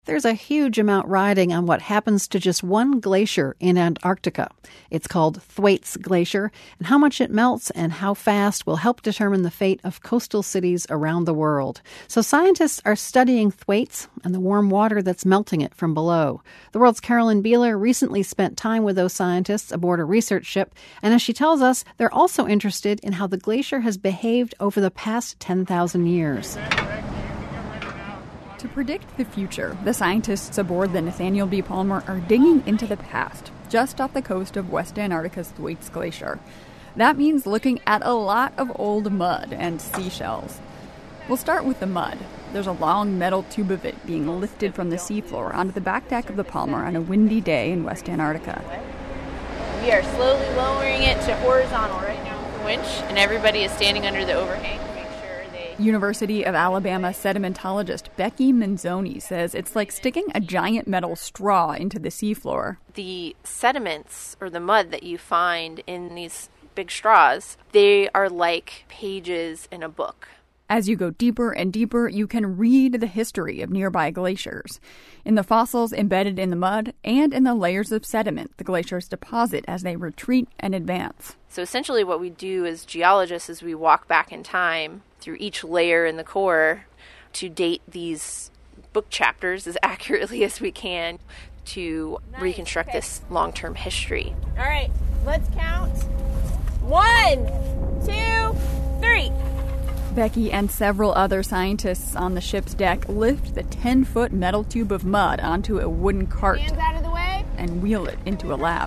There's a huge amount riding on what happens to just one glacier in Antarctica. It's called Thwaites Glacier, and how much it melts and how fast will help determine the fate of coastal cities around the world. So scientists are studying Thwaites and the warm water that's melting it from below. The World's Carolyn Beeler recently spent time with those scientists aboard a research ship, and as she tells us, they're also interested in how the glacier has behaved over the past 10,000 years. To predict the future, the scientists aboard the Nathaniel B. Palmer are digging into the past, just off the coast of West Antarctica's Thwaites Glacier. That means looking at a lot of old mud and seashells. We'll start with the mud. There's a long metal tube of it being lifted from the seafloor onto the back deck of the Palmer on a windy day in West Antarctica. We are slowly lowering it to horizontal right now with the winch, and everybody is standing under the overhang. University of Alabama sedimentologist Becky Manzoni says it's like sticking a giant metal straw into the seafloor. The sediments, or the mud that you find in these big straws, they are like pages in a book. As you go deeper and deeper, you can read the history of nearby glaciers. In the fossils embedded in the mud and in the layers of sediment the glaciers deposit as they retreat and advance. So essentially what we do as geologists is we walk back in time through each layer in the core to date these book chapters as accurately as we can to reconstruct this long-term history. All right, let's count. 1, 2, 3. Becky and several other scientists on the ship's deck lift the 10-foot metal tube of mud onto a wooden cart Hands out of the way. And wheel it into a lab.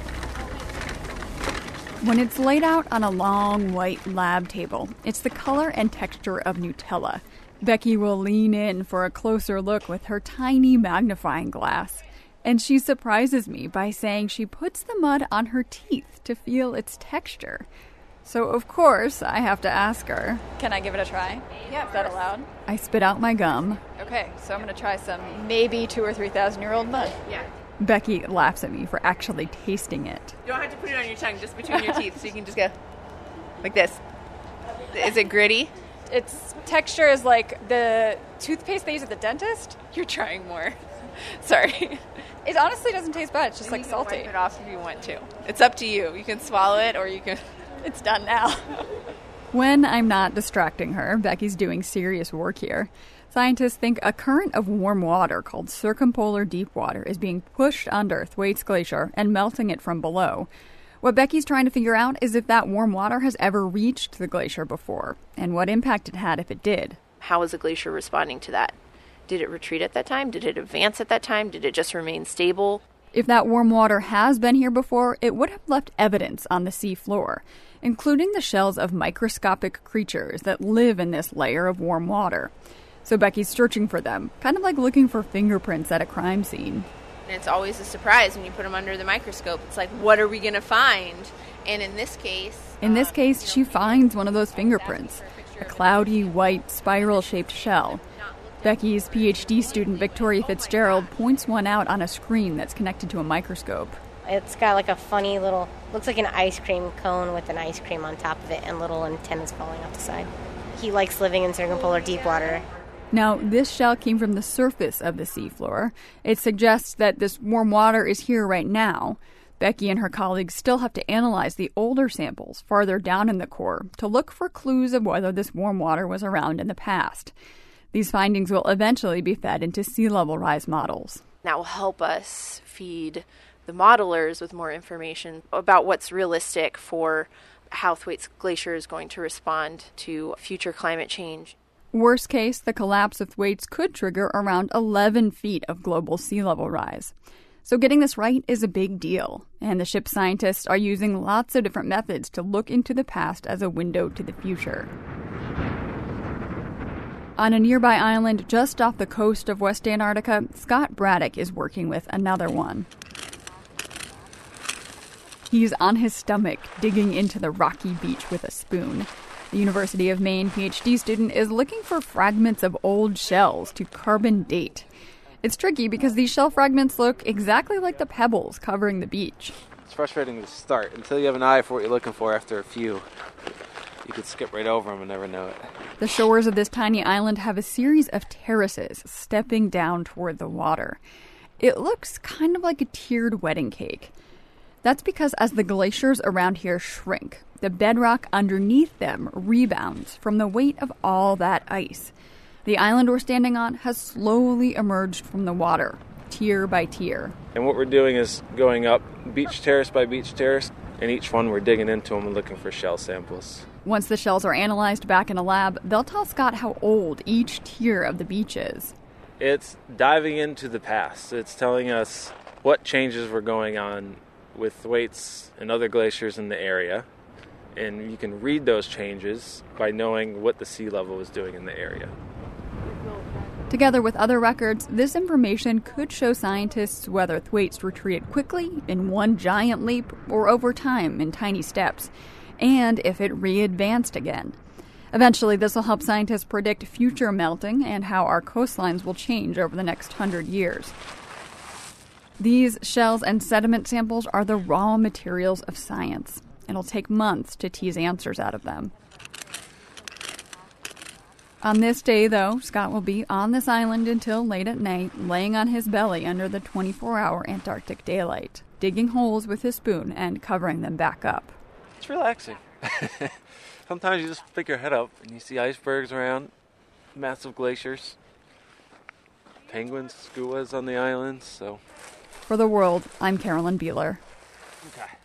When it's laid out on a long white lab table, it's the color and texture of Nutella. Becky will lean in for a closer look with her tiny magnifying glass. And she surprises me by saying she puts the mud on her teeth to feel its texture. So, of course, I have to ask her. Can I give it a try? Yeah, is that allowed? I spit out my gum. Okay, so I'm going to try some maybe 2,000 or 3,000-year-old mud. Yeah. Becky laughs at me for actually tasting it. You don't have to put it on your tongue, just between your teeth, so you can just go like this. Is it gritty? Its texture is like the toothpaste they use at the dentist. You're trying more. Sorry. It honestly doesn't taste bad. It's just like salty. Wipe it off if you want to. It's up to you. You can swallow it or you can... It's done now. When I'm not distracting her, Becky's doing serious work here. Scientists think a current of warm water called circumpolar deep water is being pushed under Thwaites Glacier and melting it from below. What Becky's trying to figure out is if that warm water has ever reached the glacier before, and what impact it had if it did. How is the glacier responding to that? Did it retreat at that time? Did it advance at that time? Did it just remain stable? If that warm water has been here before, it would have left evidence on the sea floor, including the shells of microscopic creatures that live in this layer of warm water. So Becky's searching for them, kind of like looking for fingerprints at a crime scene. And it's always a surprise when you put them under the microscope. It's like, what are we going to find? And in this case... she finds one of those fingerprints, a cloudy, white, spiral-shaped shell. Becky's PhD student, Victoria Fitzgerald, points one out on a screen that's connected to a microscope. It's got like a funny little, looks like an ice cream cone with an ice cream on top of it and little antennas falling off the side. He likes living in circumpolar deep water. Now, this shell came from the surface of the seafloor. It suggests that this warm water is here right now. Becky and her colleagues still have to analyze the older samples farther down in the core to look for clues of whether this warm water was around in the past. These findings will eventually be fed into sea level rise models. That will help us feed the modelers with more information about what's realistic for how Thwaites Glacier is going to respond to future climate change. Worst case, the collapse of Thwaites could trigger around 11 feet of global sea level rise. So getting this right is a big deal, and the ship's scientists are using lots of different methods to look into the past as a window to the future. On a nearby island just off the coast of West Antarctica, Scott Braddock is working with another one. He's on his stomach, digging into the rocky beach with a spoon. The University of Maine PhD student is looking for fragments of old shells to carbon date. It's tricky because these shell fragments look exactly like the pebbles covering the beach. It's frustrating to start until you have an eye for what you're looking for after a few. You could skip right over them and never know it. The shores of this tiny island have a series of terraces stepping down toward the water. It looks kind of like a tiered wedding cake. That's because as the glaciers around here shrink, the bedrock underneath them rebounds from the weight of all that ice. The island we're standing on has slowly emerged from the water, tier by tier. And what we're doing is going up beach terrace by beach terrace, and each one we're digging into them and looking for shell samples. Once the shells are analyzed back in a lab, they'll tell Scott how old each tier of the beach is. It's diving into the past. It's telling us what changes were going on with Thwaites and other glaciers in the area. And you can read those changes by knowing what the sea level is doing in the area. Together with other records, this information could show scientists whether Thwaites retreated quickly in one giant leap or over time in tiny steps, and if it re-advanced again. Eventually, this will help scientists predict future melting and how our coastlines will change over the next 100 years. These shells and sediment samples are the raw materials of science. It'll take months to tease answers out of them. On this day, though, Scott will be on this island until late at night, laying on his belly under the 24-hour Antarctic daylight, digging holes with his spoon and covering them back up. It's relaxing. Sometimes you just pick your head up and you see icebergs around, massive glaciers, penguins, skuas on the islands. So, For The World, I'm Carolyn Beeler. okay.